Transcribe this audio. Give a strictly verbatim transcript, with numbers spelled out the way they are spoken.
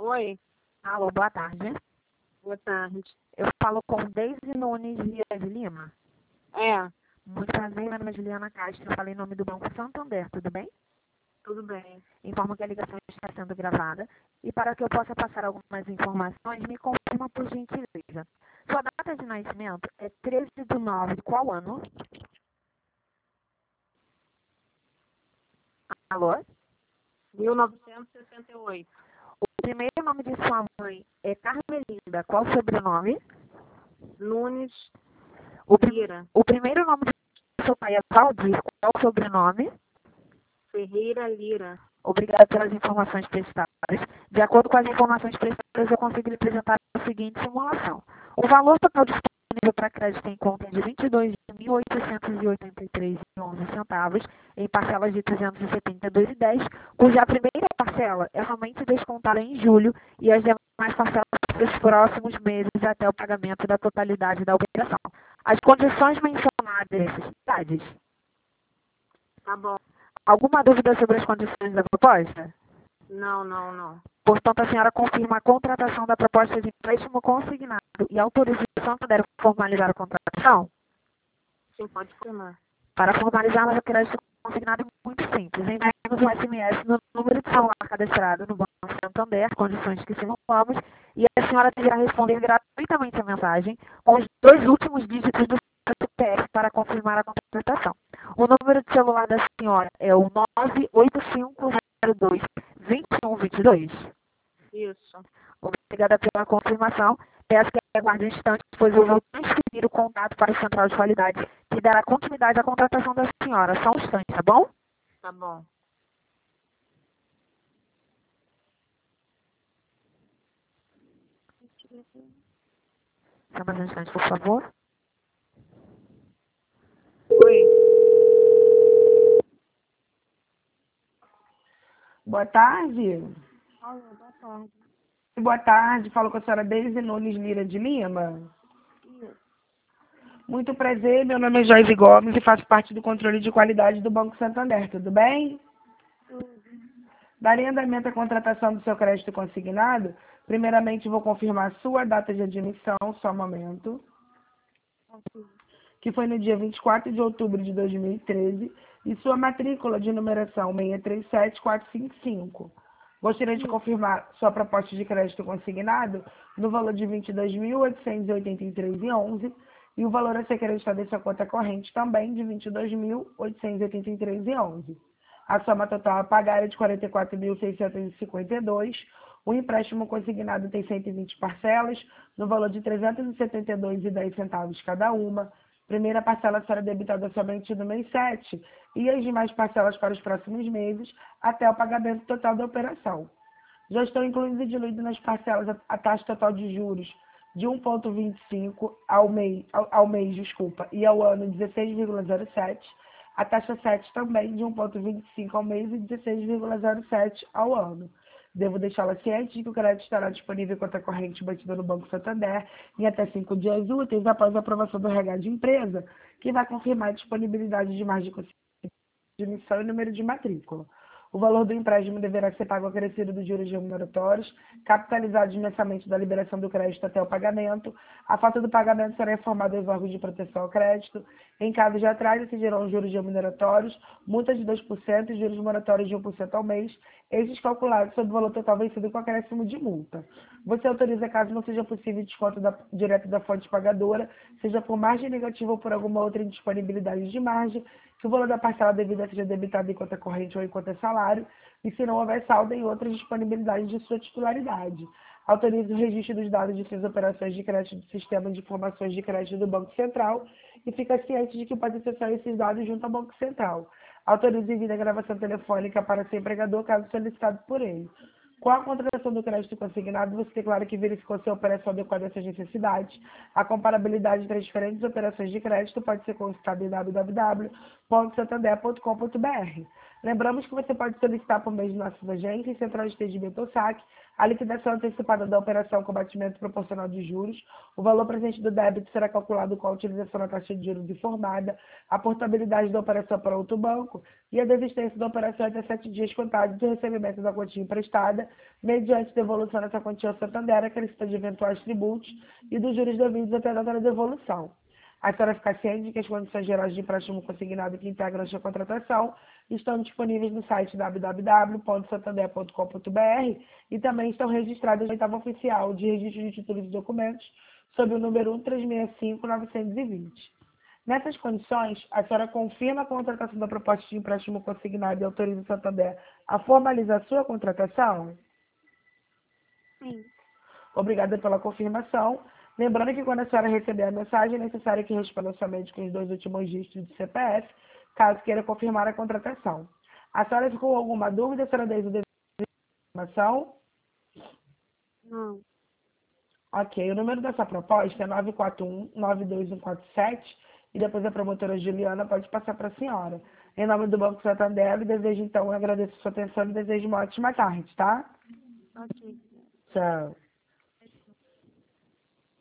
Oi, Alô, boa tarde. boa tarde. Eu falo com Deise Nunes Vieira de Lima. É, Muito prazer, meu nome é Juliana Castro. Eu falei em nome do Banco Santander, tudo bem? tudo bem. Informo que a ligação está sendo gravada e para que eu possa passar algumas informações, me confirma por gentileza. Sua data de nascimento é treze de nove de qual ano? Alô? mil novecentos e sessenta e oito. O primeiro nome de sua mãe é Carmelinda. Qual o sobrenome? Nunes O, prim- Lira, o primeiro nome de seu pai é Valdir. Qual o sobrenome? Ferreira Lira. Obrigada pelas informações prestadas. De acordo com as informações prestadas, eu consigo lhe apresentar a seguinte simulação. O valor total disponível para crédito em conta é de vinte e dois mil oitocentos e oitenta e três reais e onze centavos, em parcelas de trezentos e setenta e dois reais e dez centavos, cuja primeira parcela é somente descontada em julho e as demais parcelas para os próximos meses até o pagamento da totalidade da operação. As condições mencionadas e necessidades. Tá bom. Alguma dúvida sobre as condições da proposta? Não, não, não. Portanto, a senhora confirma a contratação da proposta de empréstimo consignado e autoriza o Santander a formalizar a contratação? Sim, pode confirmar. Para formalizar o crédito consignado é muito simples. Enviamos um S M S no número de celular cadastrado no Banco Santander, condições que simulamos, e a senhora deverá responder gratuitamente a mensagem com os dois últimos dígitos do C P F para confirmar a contratação. O número de celular da senhora é o nove oito cinco zero dois, dois um dois dois. Isso. Obrigada pela confirmação. Peço que aguarde um instante, pois eu vou transferir o contato para o Central de Qualidade, que dará continuidade à contratação da senhora. Só um instante, tá bom? Tá bom. Só mais um instante, por favor. Oi, Boa tarde. alô, boa tarde. Boa tarde. Falo com a senhora Deise Nunes Lira de Lima. Isso. Muito prazer. Meu nome é Joyce Gomes e faço parte do controle de qualidade do Banco Santander. Tudo bem? Tudo. Daria andamento à contratação do seu crédito consignado. Primeiramente, vou confirmar sua data de admissão, só um momento, Aqui. que foi no dia vinte e quatro de outubro de dois mil e treze, e sua matrícula de numeração seis três sete quatro cinco cinco. Gostaria de confirmar sua proposta de crédito consignado no valor de vinte e dois mil oitocentos e oitenta e três reais e onze centavos e o valor a ser creditado em sua conta corrente também de vinte e dois mil oitocentos e oitenta e três reais e onze centavos. A soma total a pagar é de quarenta e quatro mil seiscentos e cinquenta e dois reais. O empréstimo consignado tem cento e vinte parcelas, no valor de trezentos e setenta e dois reais e dez centavos cada uma. Primeira parcela será debitada somente no mês sete e as demais parcelas para os próximos meses, até o pagamento total da operação. Já estão incluídos e diluídos nas parcelas a, a taxa total de juros de um vírgula vinte e cinco ao mês, ao, ao mês, desculpa, e ao ano dezesseis vírgula zero sete. A taxa sete também de um vírgula vinte e cinco ao mês e dezesseis vírgula zero sete ao ano. Devo deixá-la ciente de que o crédito estará disponível em conta corrente batida no Banco Santander em até cinco dias úteis após a aprovação do R H de empresa, que vai confirmar a disponibilidade de margem de emissão e número de matrícula. O valor do empréstimo deverá ser pago acrescido dos juros remuneratórios, capitalizados mensalmente da liberação do crédito até o pagamento. A falta do pagamento será informada aos órgãos de proteção ao crédito. Em caso de atraso, exigirão juros remuneratórios, multa de dois por cento e juros moratórios de um por cento ao mês, estes calculados sobre o valor total vencido com acréscimo de multa. Você autoriza, caso não seja possível desconto da, direto da fonte pagadora, seja por margem negativa ou por alguma outra indisponibilidade de margem, que o valor da parcela devida seja debitado em conta corrente ou em conta salário, e se não houver saldo em outras disponibilidades de sua titularidade. Autorize o registro dos dados de suas operações de crédito do Sistema de Informações de Crédito do Banco Central e fica ciente de que pode acessar esses dados junto ao Banco Central. Autorize envio a gravação telefônica para seu empregador, caso solicitado por ele. Com a contratação do crédito consignado, você declara que verificou se a operação adequada às suas necessidades. A comparabilidade entre as diferentes operações de crédito pode ser consultada em w w w ponto santander ponto com ponto b r. Lembramos que você pode solicitar por meio de nossas agências, Central de Atendimento ou saque, a liquidação antecipada da operação com batimento proporcional de juros. O valor presente do débito será calculado com a utilização da taxa de juros informada, a portabilidade da operação para outro banco e a desistência da operação até sete dias contados do recebimento da quantia emprestada, mediante devolução dessa quantia ao Santander, acrescida de eventuais tributos e dos juros devidos até a data da devolução. A senhora fica ciente de que as condições gerais de empréstimo consignado que integram esta contratação estão disponíveis no site w w w ponto santander ponto com ponto b r e também estão registradas na oitava oficial de registro de títulos e documentos sob o número um três seis cinco nove dois zero. Nessas condições, a senhora confirma a contratação da proposta de empréstimo consignado e autoriza o Santander a formalizar sua contratação? Sim. Obrigada pela confirmação. Lembrando que quando a senhora receber a mensagem, é necessário que responda somente com os dois últimos dígitos do C P F, caso queira confirmar a contratação. A senhora ficou com alguma dúvida, a senhora deu a informação? Não. Ok, o número dessa proposta é nove quatro um, nove dois um quatro sete e depois a promotora Juliana pode passar para a senhora. Em nome do Banco Santander, eu desejo então, eu agradeço a sua atenção e desejo uma ótima tarde, tá? Ok. Tchau.